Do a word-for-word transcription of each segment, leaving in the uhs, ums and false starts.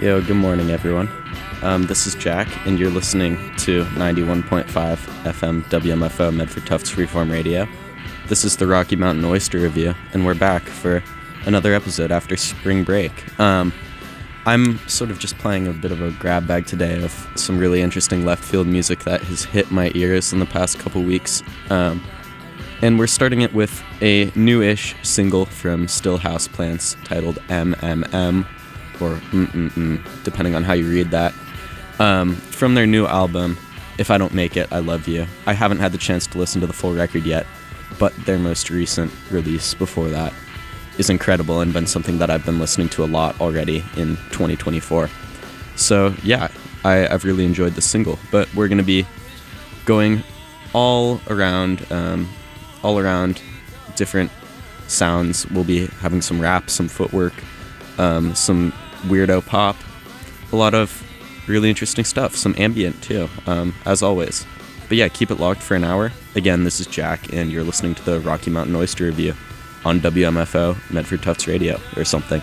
Yo, good morning, everyone. Um, this is Jack, and you're listening to ninety-one point five F M W M F O Medford Tufts Freeform Radio. This is the Rocky Mountain Oyster Review, and we're back for another episode after spring break. Um, I'm sort of just playing a bit of a grab bag today of some really interesting left field music that has hit my ears in the past couple weeks. Um, and we're starting it with a new-ish single from Still Houseplants titled M M M, or Mm-Mm-Mm, depending on how you read that, um, from their new album, If I Don't Make It, I Love You. I haven't had the chance to listen to the full record yet, but their most recent release before that is incredible and been something that I've been listening to a lot already in twenty twenty-four. So yeah, I, I've really enjoyed the single, but we're going to be going all around, um, all around different sounds. We'll be having some rap, some footwork, um, some weirdo pop, a lot of really interesting stuff, some ambient too, um, as always. But yeah, keep it locked for an hour. Again, this is Jack, and you're listening to the Rocky Mountain Oyster Review on W M F O Medford Tufts Radio, or something.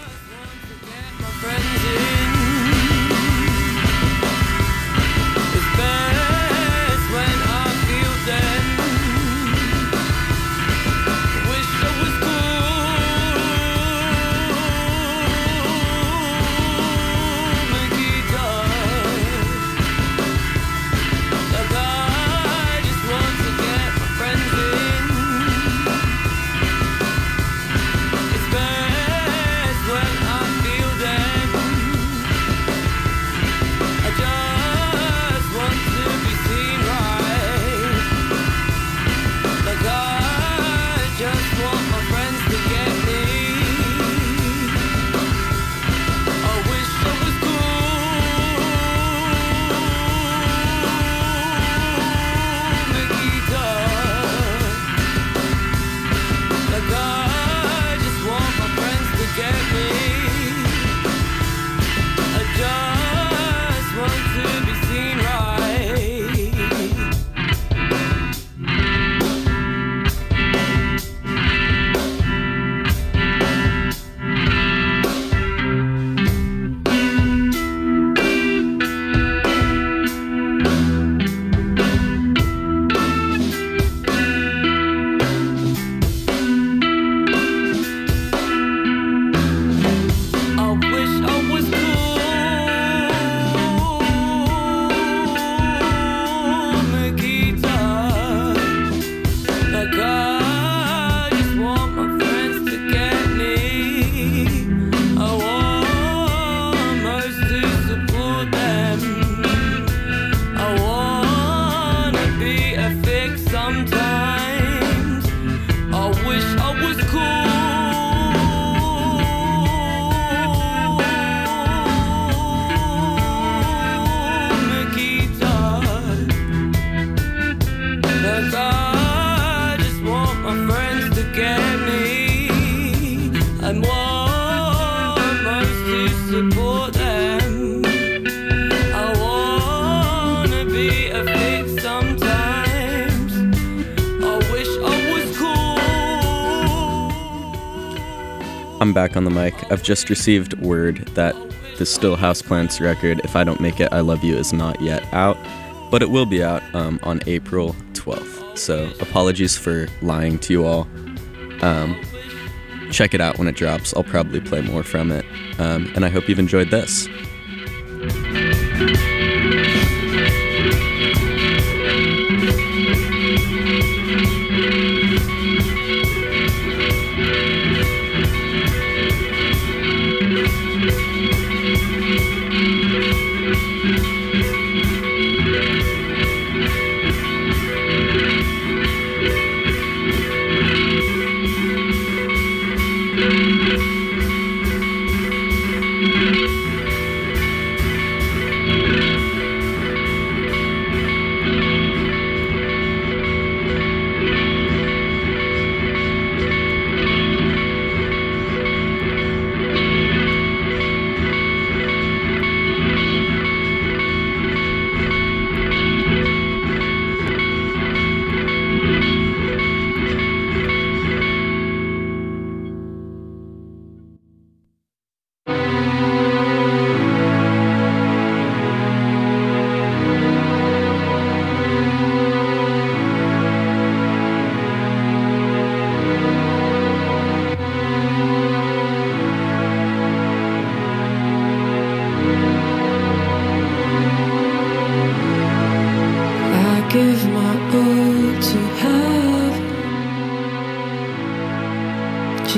I'm back on the mic. I've just received word that the Still Houseplants record, If I Don't Make It, I Love You, is not yet out, but it will be out um, on April twelfth. So apologies for lying to you all. Um, check it out when it drops. I'll probably play more from it. Um, and I hope you've enjoyed this.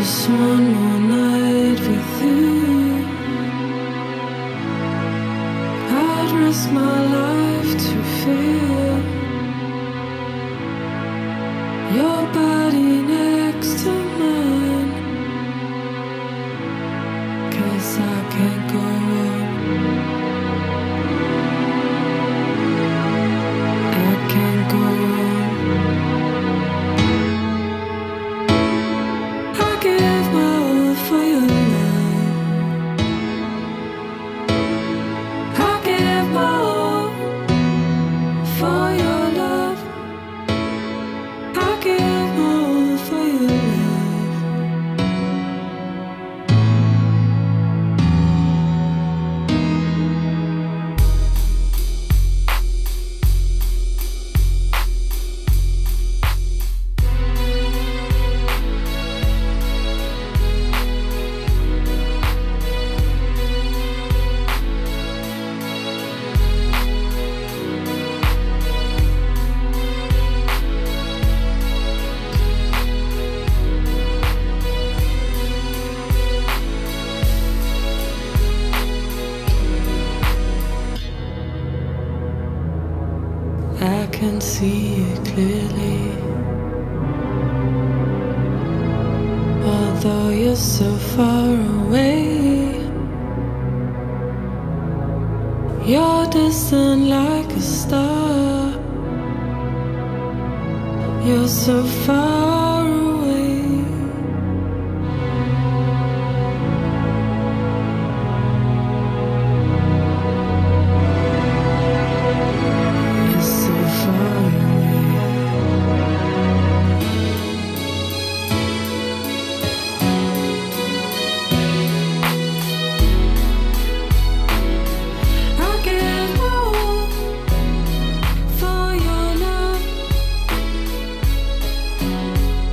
Just one more night with you. I'd risk my life to feel your body next to mine, 'cause I can't go on. I can't go on. I give my all for your love. I give my all for your love. I give my all for your love. I can see it clearly, although you're so far away. You're distant like a star. You're so far away. You're so far away. I give all for your love.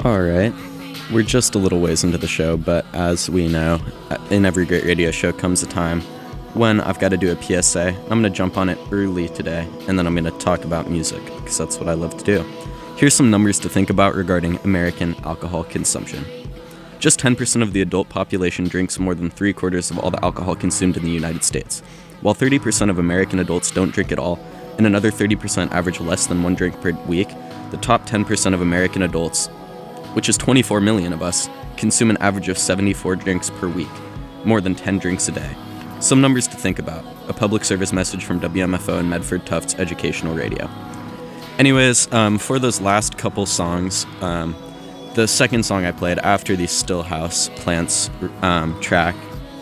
Alright, we're just a little ways into the show, but as we know, in every great radio show comes a time when I've got to do a P S A. I'm going to jump on it early today, and then I'm going to talk about music, because that's what I love to do. Here's some numbers to think about regarding American alcohol consumption. Just ten percent of the adult population drinks more than three quarters of all the alcohol consumed in the United States, while thirty percent of American adults don't drink at all, and another thirty percent average less than one drink per week. The top ten percent of American adults, which is twenty-four million of us, consume an average of seventy-four drinks per week, more than ten drinks a day. Some numbers to think about. A public service message from W M F O and Medford Tufts Educational Radio. Anyways, um, for those last couple songs, um, the second song I played after the Stillhouse Plants um, track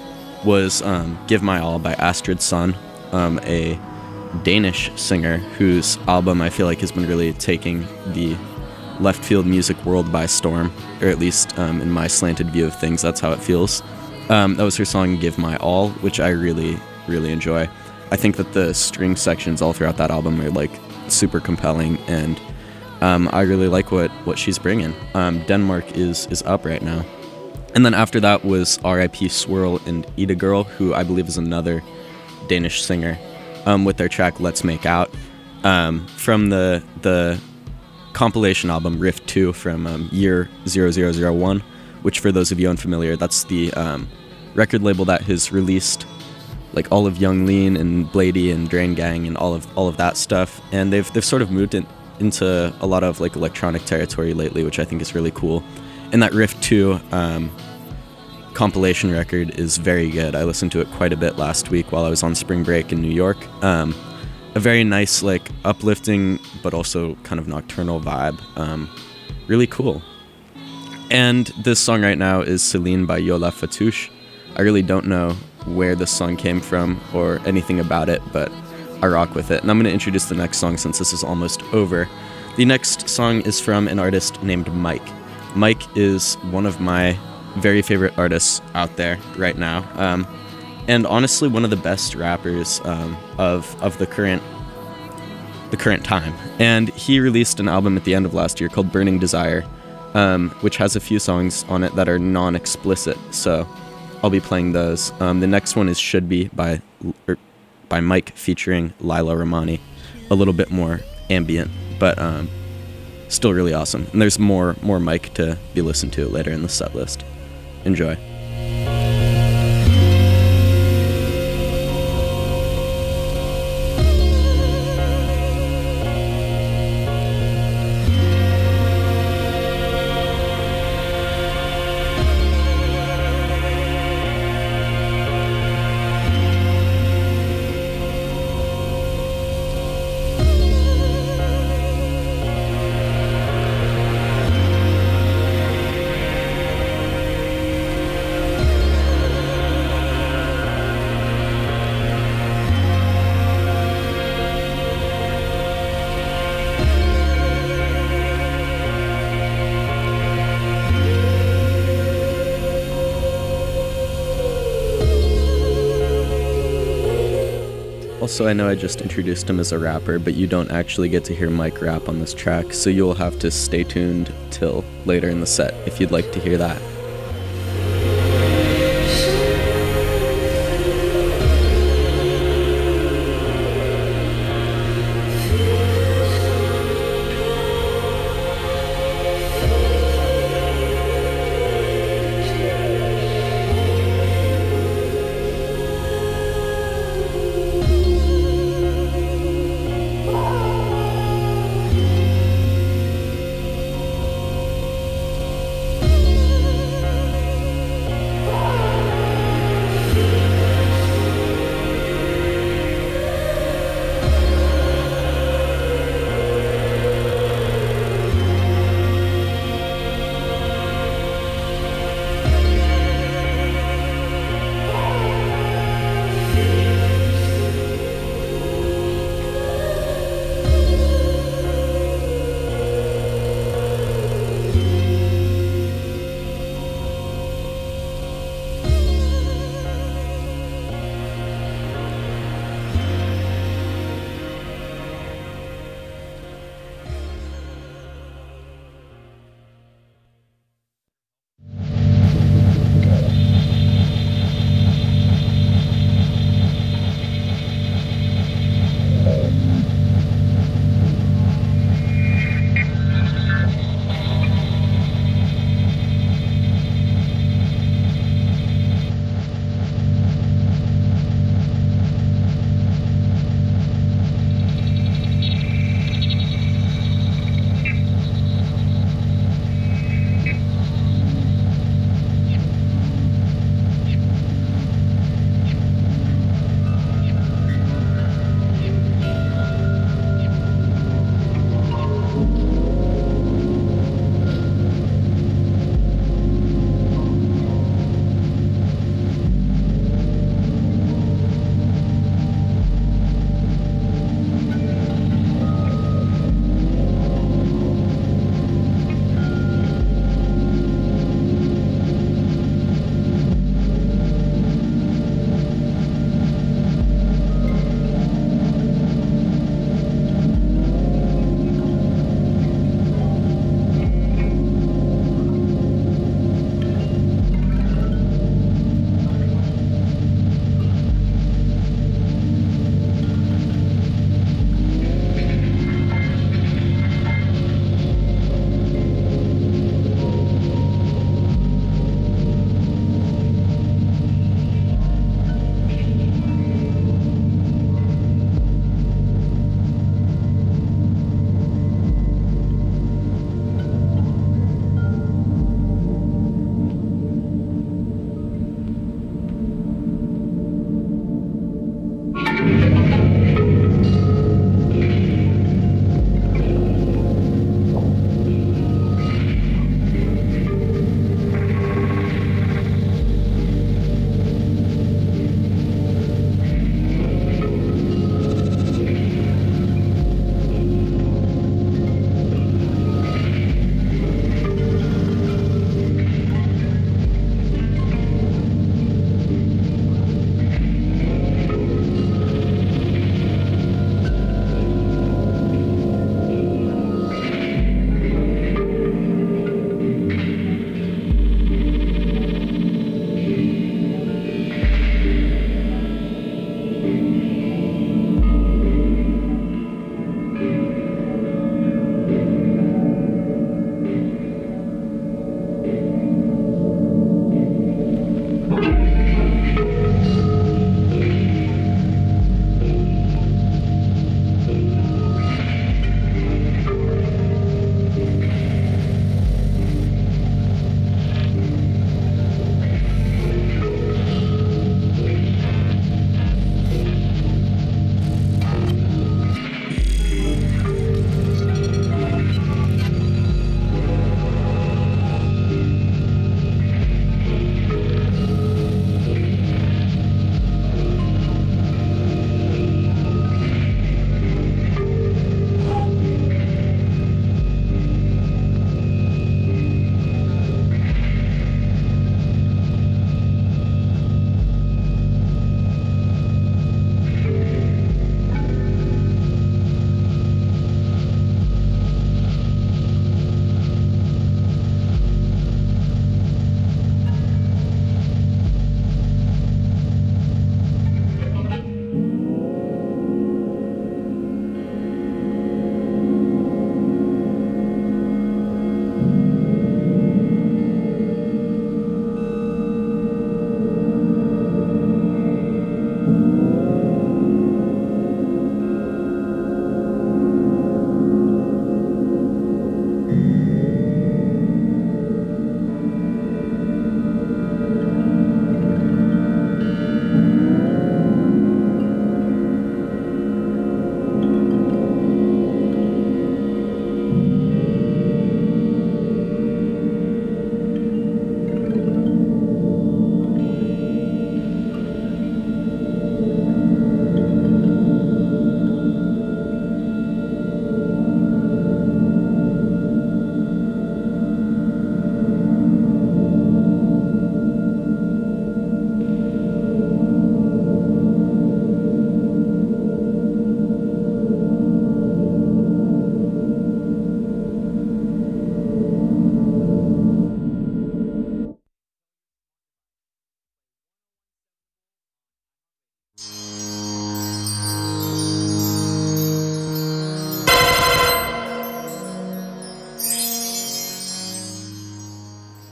was um, Give My All by Astrid Sund, um, a Danish singer whose album I feel like has been really taking the left field music world by storm, or at least um, in my slanted view of things, that's how it feels. Um, that was her song Give My All, which I really, really enjoy. I think that the string sections all throughout that album are like super compelling, and um, I really like what, what she's bringing. Um, Denmark is, is up right now. And then after that was R I P Swirl and Ida Girl, who I believe is another Danish singer, um, with their track Let's Make Out, um, from the the compilation album Rift two from um, year zero zero zero one, which for those of you unfamiliar, that's the um, record label that has released like all of Young Lean and Blady and Drain Gang and all of all of that stuff, and they've they've sort of moved in, into a lot of like electronic territory lately, which I think is really cool. And that Rift two um, compilation record is very good. I listened to it quite a bit last week while I was on spring break in New York. Um, a very nice, like, uplifting but also kind of nocturnal vibe. Um, really cool. And this song right now is Celine by Yo La Fatouche. I really don't know where this song came from or anything about it, but I rock with it. And I'm going to introduce the next song since this is almost over. The next song is from an artist named Mike. Mike is one of my very favorite artists out there right now, um, and honestly one of the best rappers um, of of the current the current time. And he released an album at the end of last year called Burning Desire, um, which has a few songs on it that are non-explicit, so I'll be playing those. Um, the next one is Should Be by er, by Mike featuring Lila Romani, a little bit more ambient, but um, still really awesome. And there's more more Mike to be listened to later in the set list. Enjoy. Also, I know I just introduced him as a rapper, but you don't actually get to hear Mike rap on this track, so you'll have to stay tuned till later in the set if you'd like to hear that.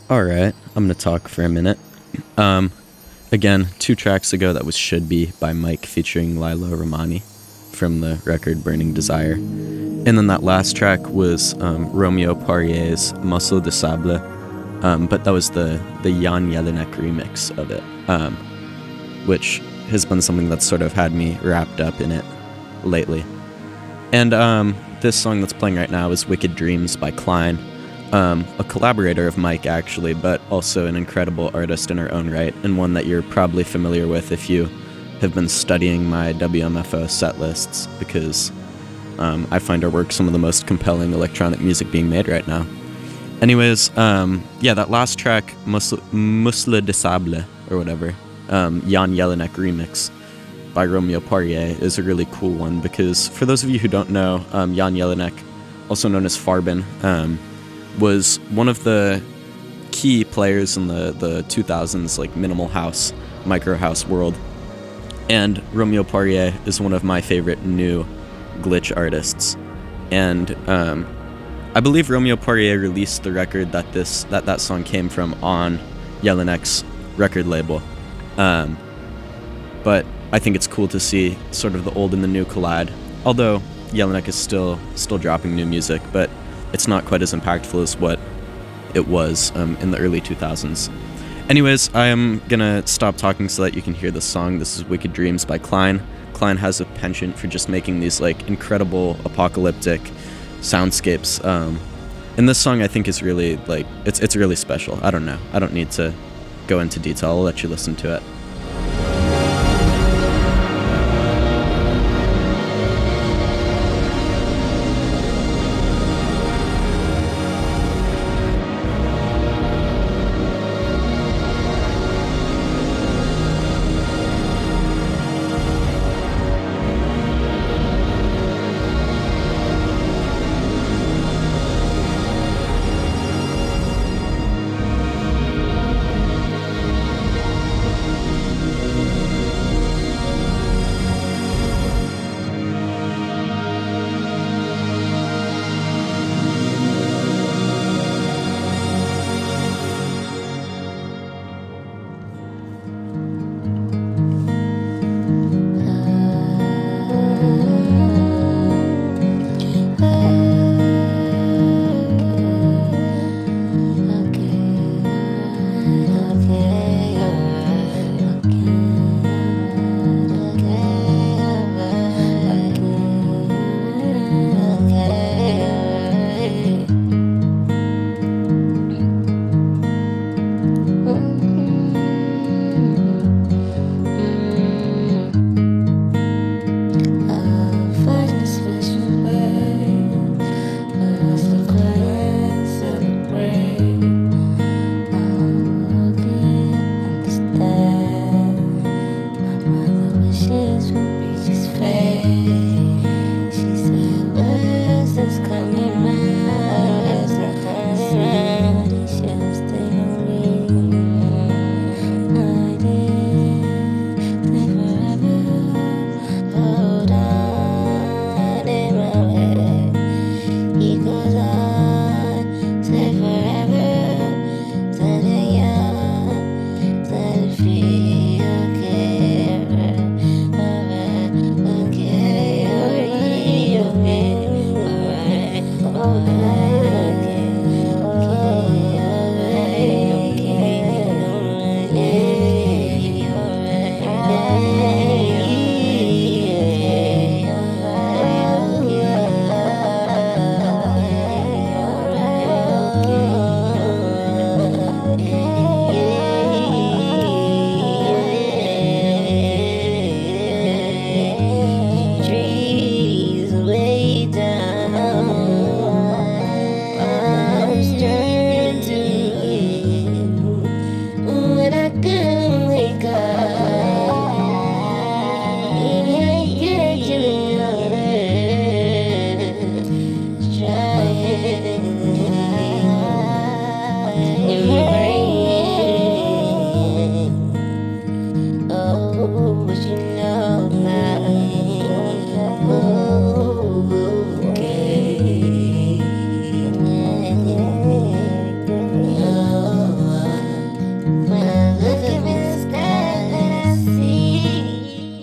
All right, I'm going to talk for a minute. Um, again, two tracks ago, that was Should Be by Mike featuring Lilo Romani from the record Burning Desire. And then that last track was um, Romeo Poirier's Muscle de Sable, um, but that was the, the Jan Jelinek remix of it, um, which has been something that's sort of had me wrapped up in it lately. And um, this song that's playing right now is Wicked Dreams by Klein, um, a collaborator of Mike actually, but also an incredible artist in her own right, and one that you're probably familiar with if you have been studying my W M F O set lists, because um, I find her work some of the most compelling electronic music being made right now. Anyways, um, yeah, that last track, Muscle, Muscle de Sable, or whatever, um, Jan Jelinek remix by Romeo Poirier, is a really cool one, because for those of you who don't know, um, Jan Jelinek, also known as Farben, um, was one of the key players in the, the two thousands, like, minimal house, micro house world. And Romeo Poirier is one of my favorite new glitch artists. And um, I believe Romeo Poirier released the record that this that, that song came from on Jelinek's record label. Um, but I think it's cool to see sort of the old and the new collide. Although Jelinek is still still dropping new music, but it's not quite as impactful as what it was um, in the early two thousands. Anyways, I am gonna stop talking so that you can hear the song. This is Wicked Dreams by Klein. Klein has a penchant for just making these like incredible apocalyptic soundscapes. Um, and this song I think is really like, it's it's really special. I don't know. I don't need to go into detail. I'll let you listen to it.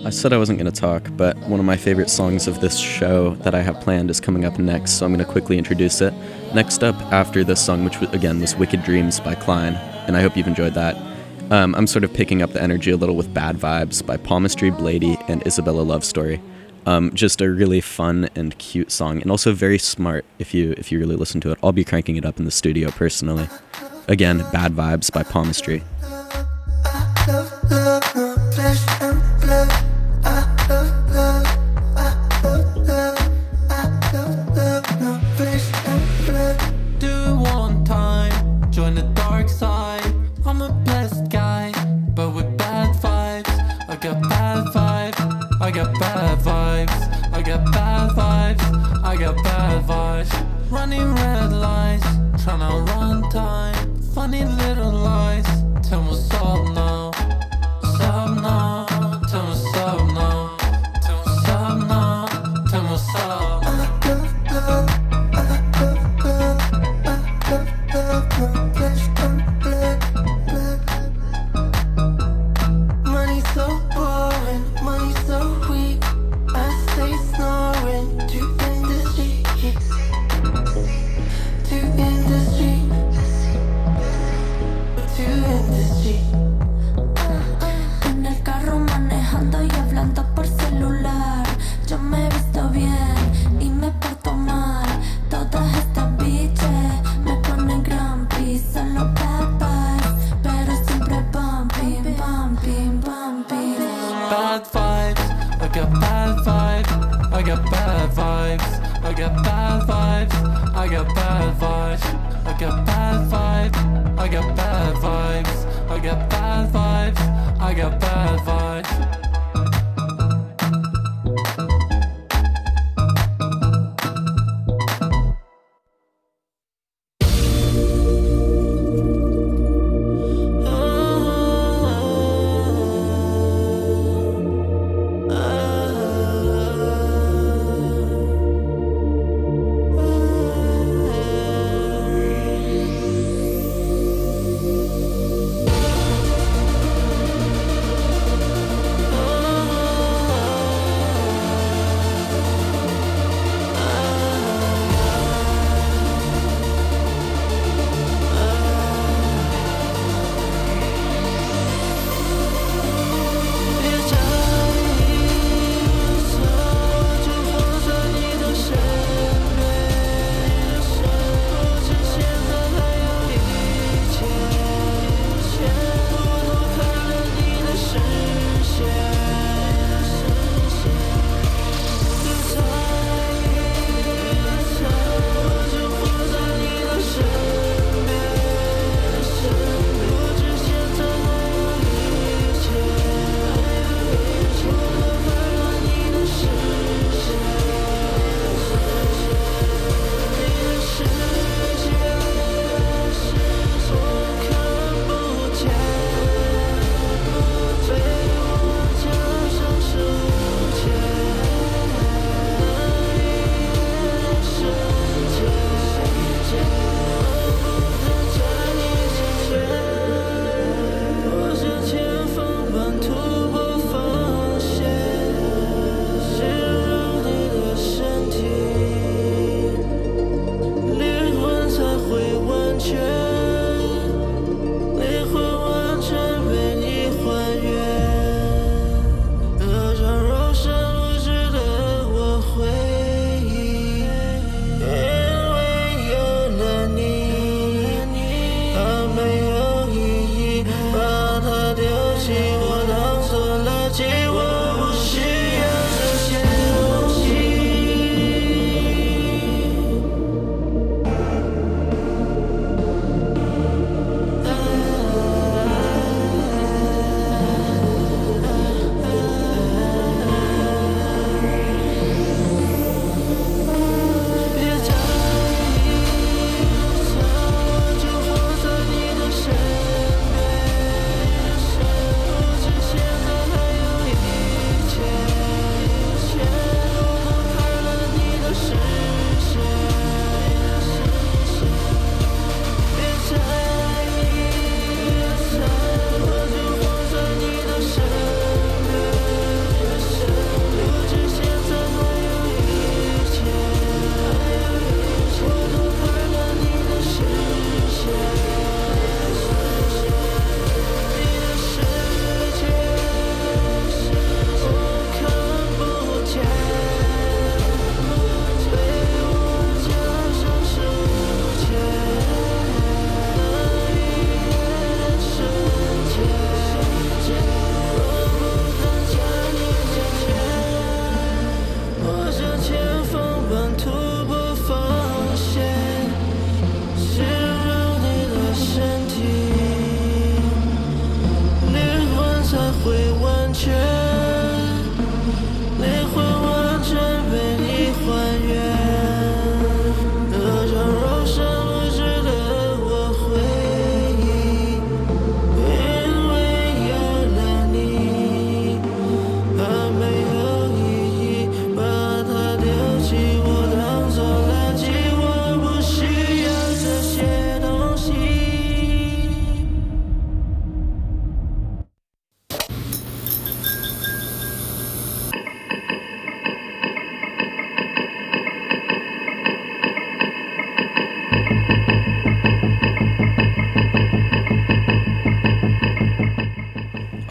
I said I wasn't going to talk, but one of my favorite songs of this show that I have planned is coming up next, so I'm going to quickly introduce it. Next up after this song, which again was Wicked Dreams by Klein, and I hope you've enjoyed that. Um, I'm sort of picking up the energy a little with Bad Vibes by Palmistry, Blady, and Isabella Love Story. Um, just a really fun and cute song, and also very smart if you if you really listen to it. I'll be cranking it up in the studio personally. Again, Bad Vibes by Palmistry. Do one time, join the dark side. I'm a blessed guy, but with bad vibes. I got bad vibes, I got bad vibes, I got bad vibes, I got bad vibes. Running red lights, tryna run time. Funny little lies, tell me what's up now. Stop now, tell me what's up now. Tell me what's up now, tell me what's up. Money so boring, money so weak. I stay snoring to industry, to industry, to industry. En el carro manejando y hablando por celular. Yo me he visto bien y me porto mal. Todas estas bitches me ponen grumpy. Solo bad vibes, pero siempre bumpy, bumpy, bumpy. Bad vibes, I got bad vibes, I got bad vibes, I got bad vibes, I got bad vibes, I got bad vibes, I got bad vibes, I got bad vibes, I got bad vibes.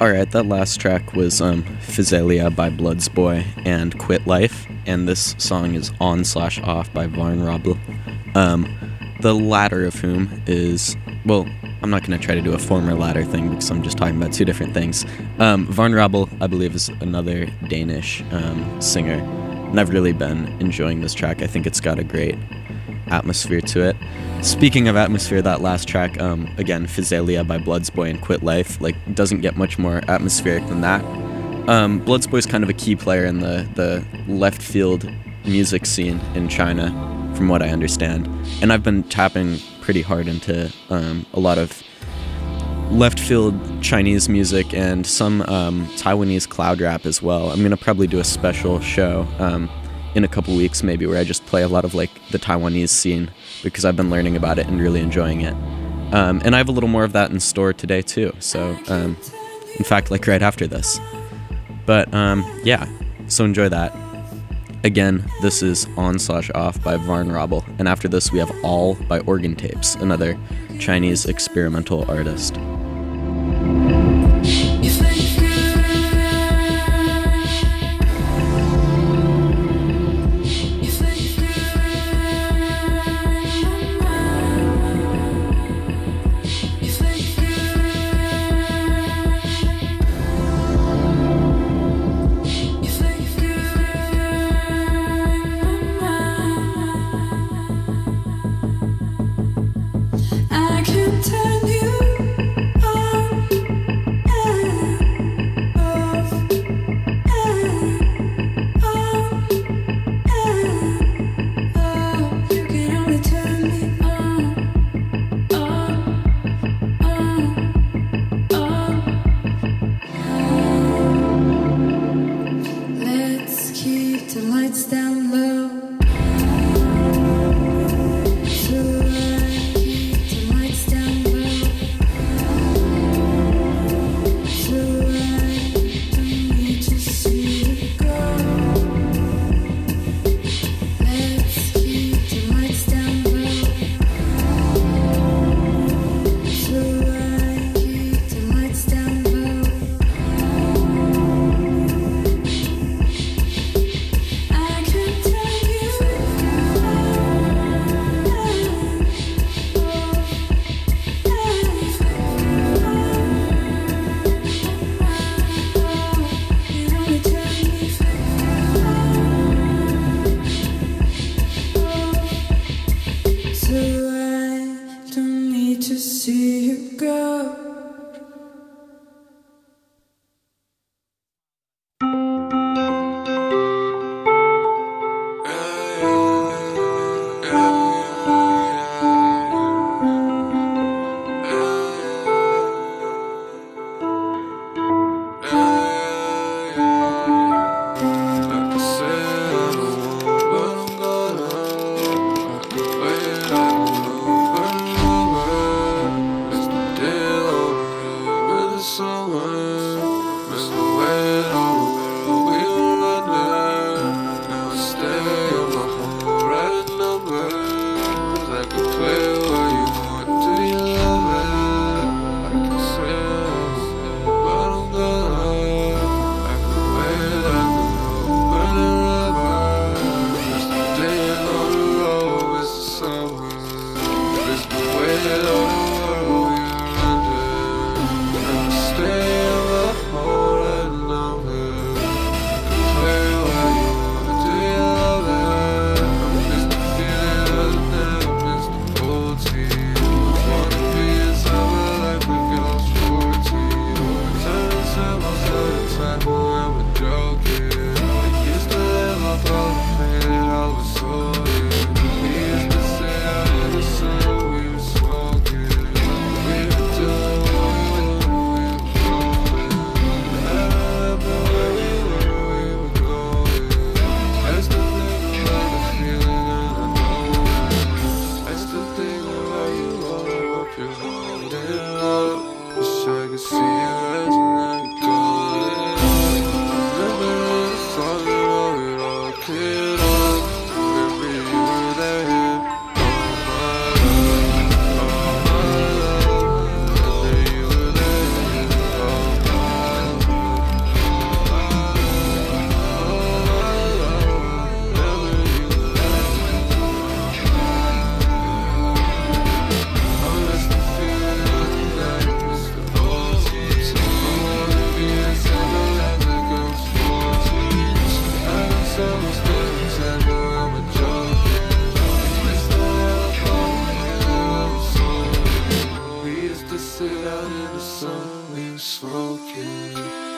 Alright, that last track was um, Physalia by Bloodsboy and Quit Life, and this song is On Slash Off by Vulnerable. Um, the latter of whom is, well, I'm not going to try to do a former latter thing because I'm just talking about two different things. Um, Vulnerable, I believe, is another Danish um, singer, and I've really been enjoying this track. I think it's got a great atmosphere to it. Speaking of atmosphere, that last track, um, again, Physalia by Bloodsboy and Quit Life, like, doesn't get much more atmospheric than that. Um, Bloodsboy's kind of a key player in the, the left field music scene in China, from what I understand. And I've been tapping pretty hard into um, a lot of left field Chinese music and some um, Taiwanese cloud rap as well. I'm going to probably do a special show um, in a couple weeks maybe where I just play a lot of like the Taiwanese scene because I've been learning about it and really enjoying it. Um, and I have a little more of that in store today too. So um, in fact, like right after this. But um, yeah, so enjoy that. Again, this is On Slash Off by Vulnerable, and after this we have All by Organ Tapes, another Chinese experimental artist. I can turn you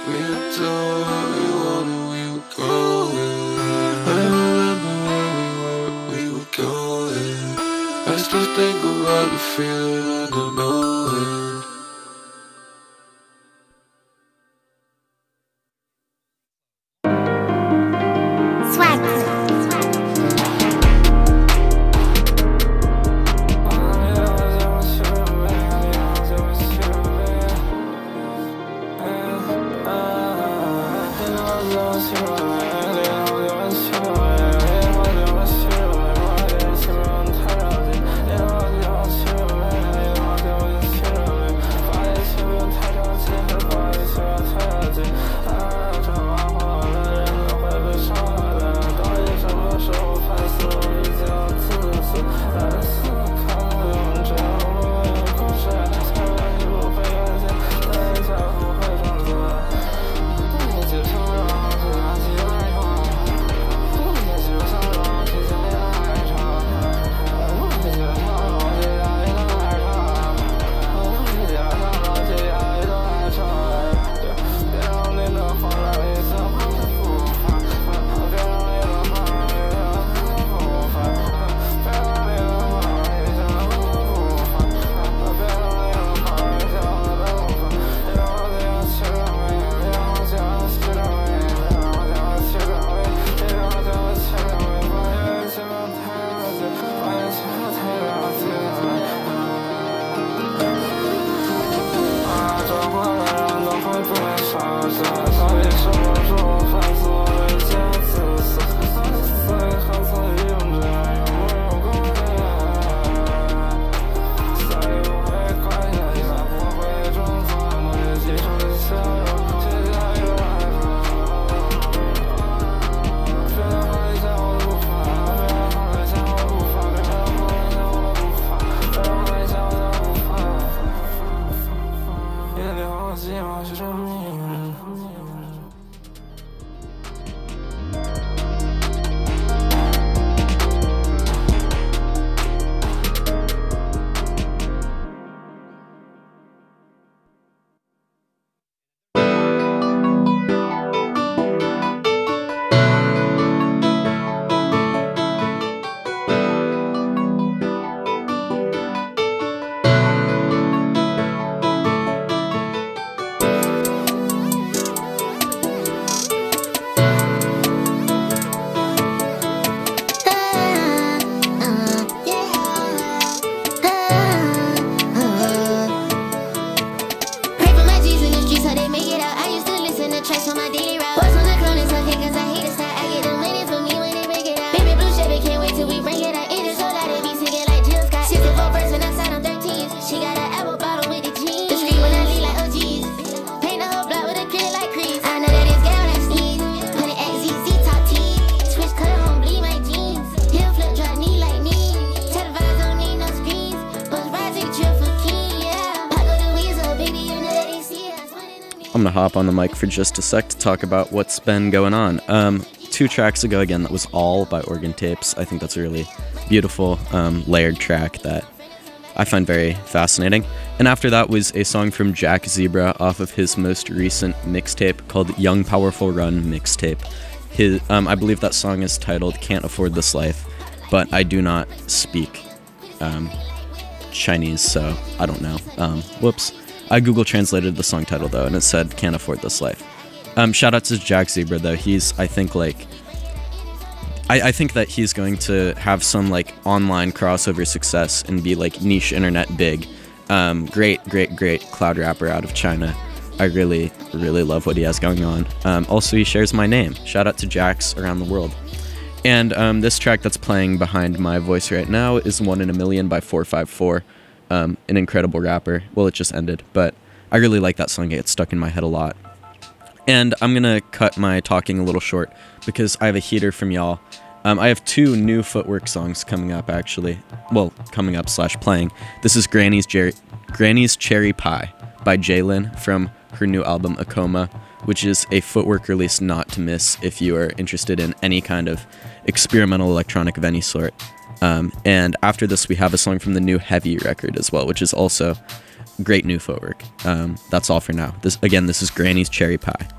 We would do what we wanted, we would grow it. I remember where we were, we would go it. I still think about the feeling I don't know it. I'm gonna hop on the mic for just a sec to talk about what's been going on. Um, two tracks ago, again, that was All by Organ Tapes. I think that's a really beautiful, um, layered track that I find very fascinating. And after that was a song from Jack Zebra off of his most recent mixtape called Young Powerful Run Mixtape. His, um, I believe that song is titled Can't Afford This Life, but I do not speak um, Chinese, so I don't know. Um, whoops. I Google translated the song title, though, and it said Can't Afford This Life. Um, shout out to Jack Zebra, though. He's, I think, like... I, I think that he's going to have some, like, online crossover success and be, like, niche internet big. Um, great, great, great cloud rapper out of China. I really, really love what he has going on. Um, also, he shares my name. Shout out to Jacks around the world. And um, this track that's playing behind my voice right now is One in a Million by four five four. Um, an incredible rapper. Well, it just ended, but I really like that song. It gets stuck in my head a lot. And I'm going to cut my talking a little short because I have a heater from y'all. Um, I have two new Footwork songs coming up, actually. Well, coming up slash playing. This is Granny's, Jer- Granny's Cherry Pie by Jaylin from her new album, Akoma, which is a Footwork release not to miss if you are interested in any kind of experimental electronic of any sort. Um, and after this, we have a song from the new Heavy record as well, which is also great new footwork. Um, that's all for now. This again, this is Granny's Cherry Pie.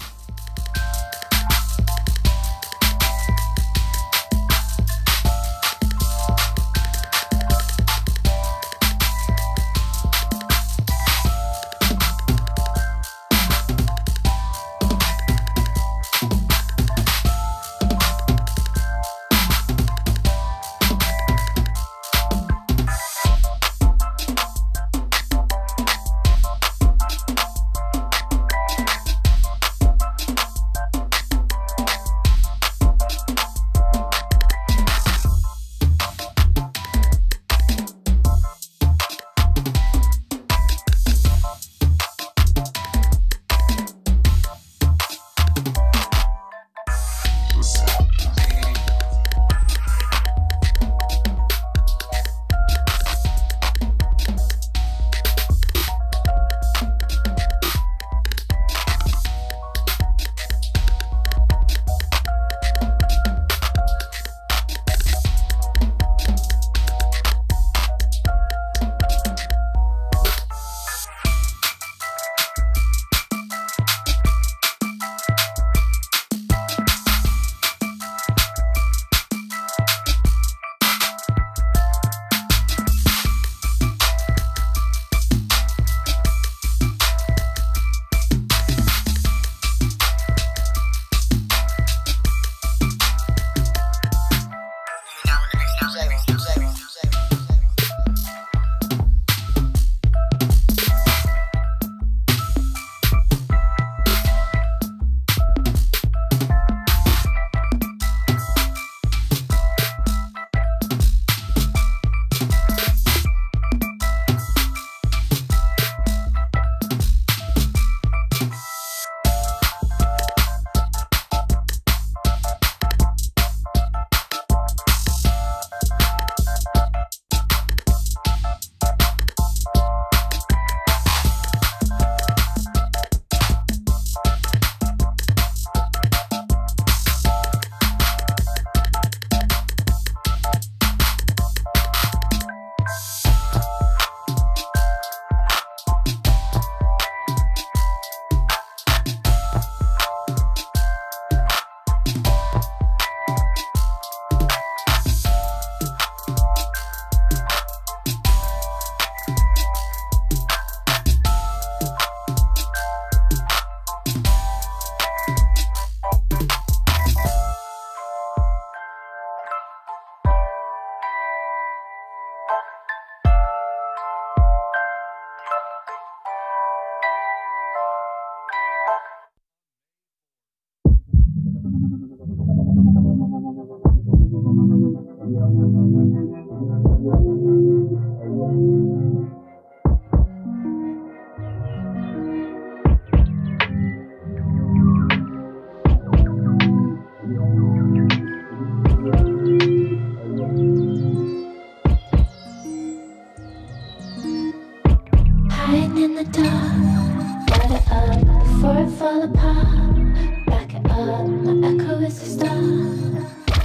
Hiding in the dark, light it up before I fall apart. Back it up, my echo is a star. And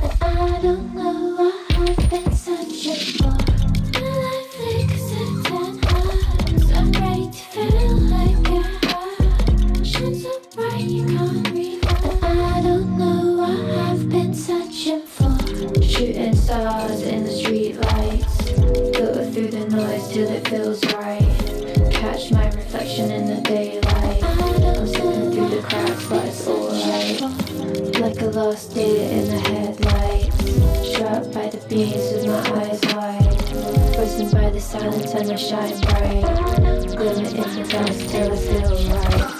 I don't know what I've been searching for. My life flickers at ten hearts. I'm ready to feel like your heart. Shine so bright you can't read. And I don't know what I've been searching for. Shooting stars in the street lights. Filter through the noise till it feels right. Catch my reflection in the daylight. I'm slipping through the cracks, but it's alright. Like a lost deer in the headlights. Struck by the beams with my eyes wide. Frozen by the silence and I shine bright. Glimmer in the dusk till I feel right.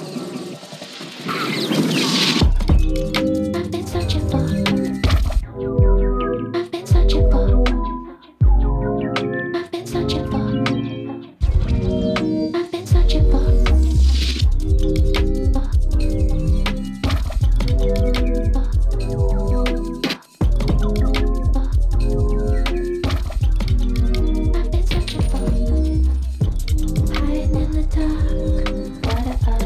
I've been searching for. I've been searching for. I've been searching for. I've been searching for. I've been searching for. Hiding in the dark, light it up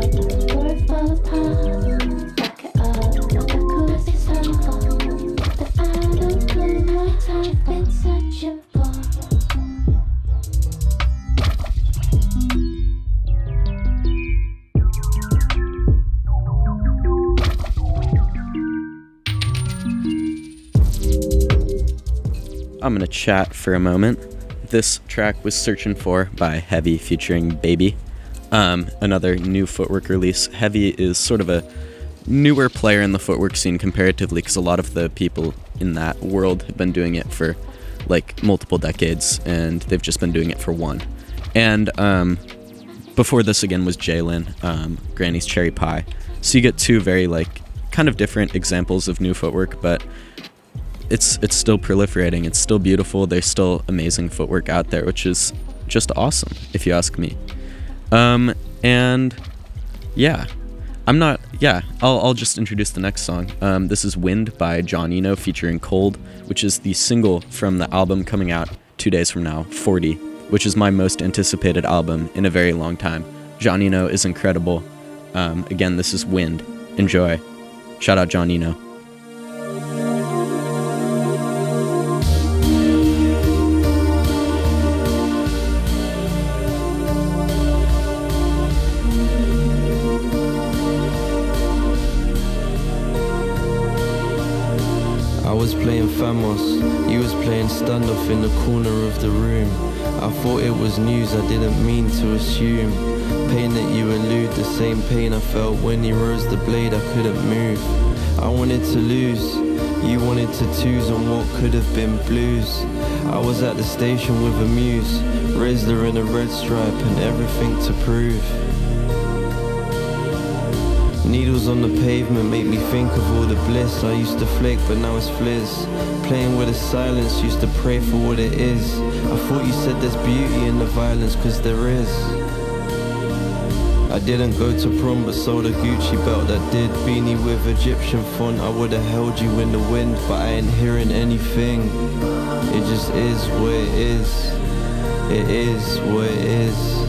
I'm gonna chat for a moment. This track was Searching For by Heavy featuring Baby. Um, another new Footwork release. Heavy is sort of a newer player in the footwork scene comparatively, because a lot of the people in that world have been doing it for like multiple decades, and they've just been doing it for one. And um, before this again was Jalen, um, Granny's Cherry Pie. So you get two very like kind of different examples of new footwork, but it's it's still proliferating. It's still beautiful. There's still amazing footwork out there, which is just awesome, if you ask me. Um, and yeah, I'm not, yeah, I'll, I'll just introduce the next song. Um, this is Wind by John Eno featuring Cold, which is the single from the album coming out two days from now, forty, which is my most anticipated album in a very long time. John Eno is incredible. Um, again, this is Wind. Enjoy. Shout out John Eno. I was playing Famos, you was playing standoff in the corner of the room. I thought it was news, I didn't mean to assume. Pain that you elude, the same pain I felt when you rose the blade, I couldn't move. I wanted to lose, you wanted to choose on what could have been blues. I was at the station with a muse, Rizzler in a red stripe and everything to prove. Needles on the pavement make me think of all the bliss. I used to flake, but now it's fliz. Playing with the silence, used to pray for what it is. I thought you said there's beauty in the violence, cause there is. I didn't go to prom, but sold a Gucci belt that did. Beanie with Egyptian font, I would've held you in the wind, but I ain't hearing anything. It just is what it is. It is what it is.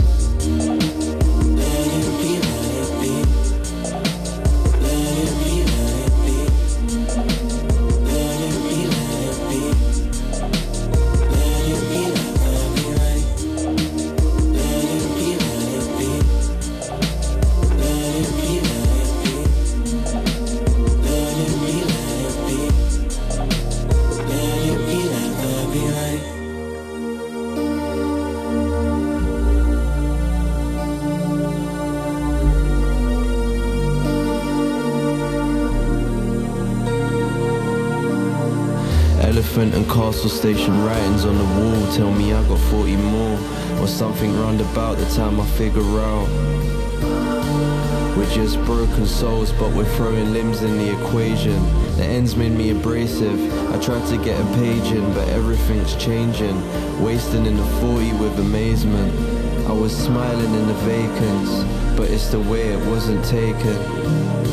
Elephant and Castle Station writings on the wall tell me I got forty more, or something round about the time I figure out. We're just broken souls, but we're throwing limbs in the equation. The ends made me abrasive. I tried to get a page in, but everything's changing. Wasting in the forty with amazement. I was smiling in the vacants, but it's the way it wasn't taken.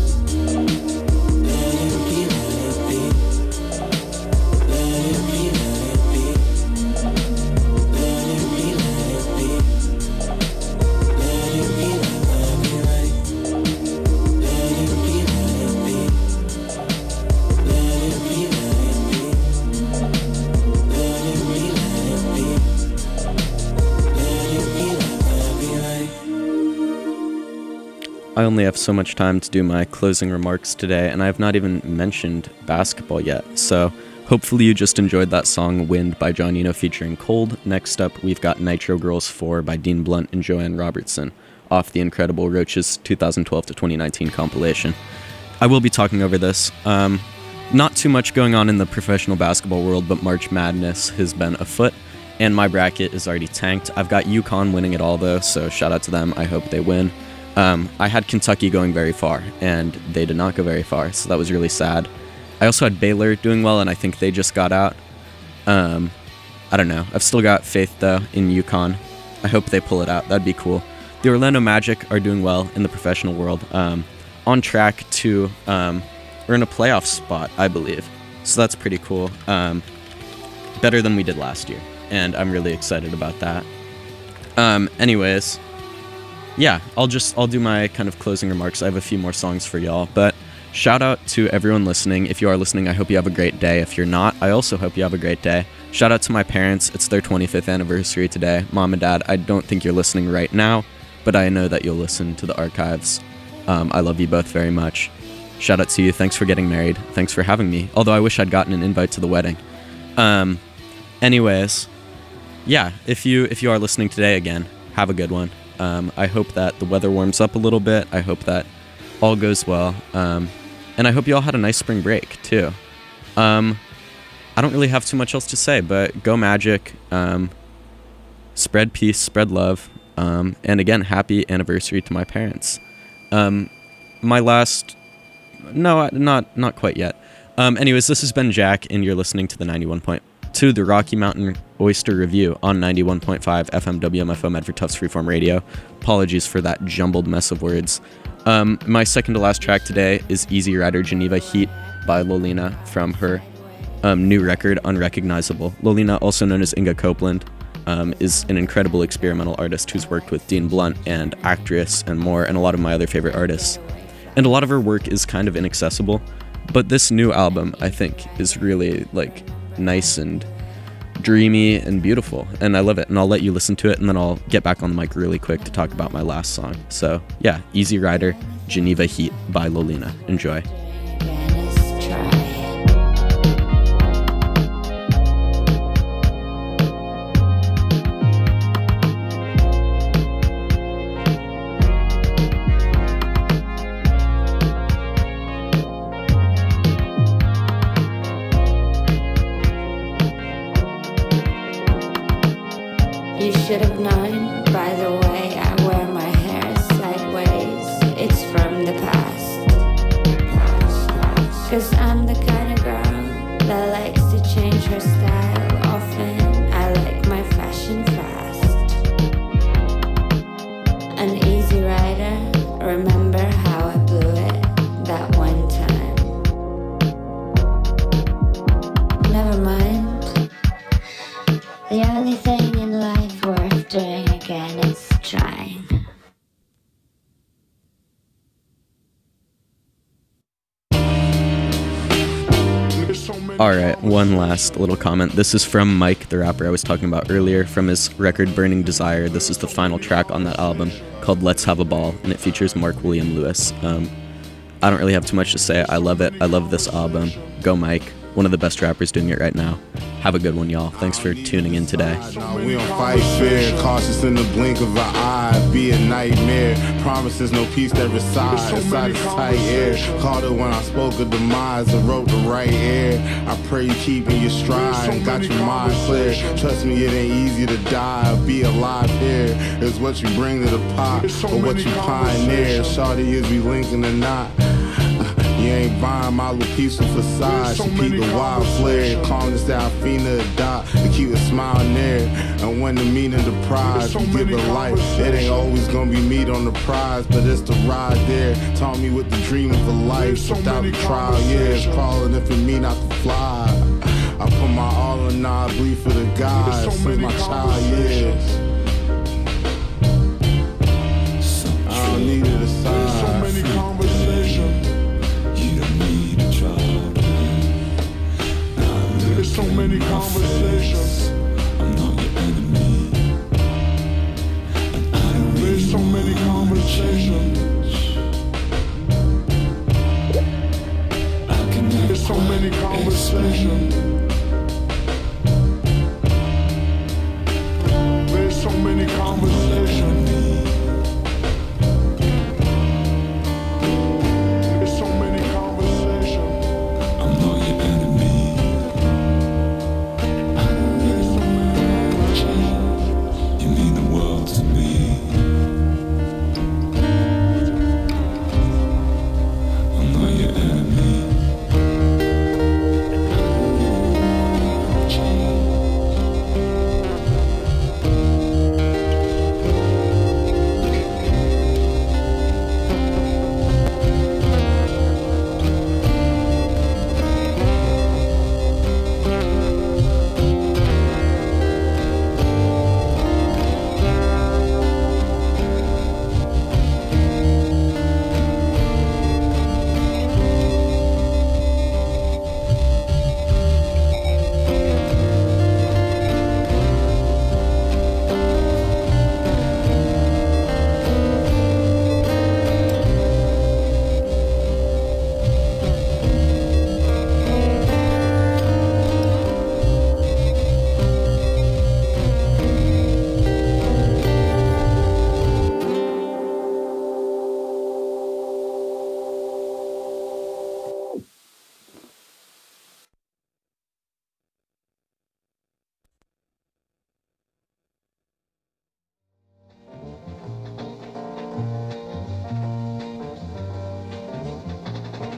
I only have so much time to do my closing remarks today, and I have not even mentioned basketball yet, so hopefully you just enjoyed that song Wind by John Eno featuring Cold. Next up, we've got Nitro Girls four by Dean Blunt and Joanne Robertson off the incredible Roaches twenty twelve to twenty nineteen compilation. I will be talking over this. Um, not too much going on in the professional basketball world, but March Madness has been afoot, and my bracket is already tanked. I've got UConn winning it all, though, so shout out to them. I hope they win. Um, I had Kentucky going very far, and they did not go very far, so that was really sad. I also had Baylor doing well, and I think they just got out. Um, I don't know. I've still got faith, though, in UConn. I hope they pull it out. That'd be cool. The Orlando Magic are doing well in the professional world. Um, on track to um, earn a playoff spot, I believe. So that's pretty cool. Um, better than we did last year, and I'm really excited about that. Um, anyways... Yeah, I'll just, I'll do my kind of closing remarks. I have a few more songs for y'all, but shout out to everyone listening. If you are listening, I hope you have a great day. If you're not, I also hope you have a great day. Shout out to my parents. It's their twenty-fifth anniversary today. Mom and Dad, I don't think you're listening right now, but I know that you'll listen to the archives. Um, I love you both very much. Shout out to you. Thanks for getting married. Thanks for having me. Although I wish I'd gotten an invite to the wedding. Um, anyways, yeah, if you if you are listening today again, have a good one. Um, I hope that the weather warms up a little bit. I hope that all goes well. Um, and I hope you all had a nice spring break, too. Um, I don't really have too much else to say, but go Magic. Um, spread peace, spread love. Um, and again, happy anniversary to my parents. Um, my last... No, not not quite yet. Um, anyways, this has been Jack, and you're listening to the ninety-one point two, the Rocky Mountain Oyster Review on ninety-one point five F M W M F O Medford Tufts Freeform Radio. Apologies for that jumbled mess of words. Um, my second to last track today is Easy Rider Geneva Heat by Lolina from her um, new record, Unrecognizable. Lolina, also known as Inga Copeland, um, is an incredible experimental artist who's worked with Dean Blunt and Actress and more, and a lot of my other favorite artists. And a lot of her work is kind of inaccessible, but this new album, I think, is really, like, nice and dreamy and beautiful, and I love it. And I'll let you listen to it, and then I'll get back on the mic really quick to talk about my last song. So, yeah, Easy Rider, Geneva Heat by Lolina. Enjoy. You should have known by the way I wear my hair sideways. It's from the past. Cause I'm the kind of girl that likes to change her style often. I like my fashion fast. An easy rider, remember how I blew it that one time. Never mind. The only thing in life worth doing again is trying. Alright, one last little comment. This is from Mike, the rapper I was talking about earlier, from his record Burning Desire. This is the final track on that album called Let's Have a Ball, and it features Mark William Lewis. Um, I don't really have too much to say. I love it. I love this album. Go Mike. One of the best rappers doing it right now. Have a good one, y'all. Thanks for tuning in today. No, we don't fight fair, cautious in the blink of an eye. Be a nightmare, promises no peace that resides inside this tight air. Called it when I spoke of demise and wrote the right air. I pray you keeping your stride and got your mind clear. Trust me, it ain't easy to die or be alive here. It's what you bring to the pot or what you pioneer. Shorty is we linking the knot. You ain't buying my little peaceful facade. She keep the wild flare, calling this Alfina a dot to keep a smile near. And when the meaning the prize, we give it life. It ain't always gonna be meat on the prize, but it's the ride there. Taught me what the dream of a life without the trial years. Crawling if it mean I can fly. I put my all in, now I bleed for the guys since my child years. I don't need it aside. So many conversations. There's so many conversations. I'm not your enemy. And I don't There's so many conversations. I can There's so many conversations.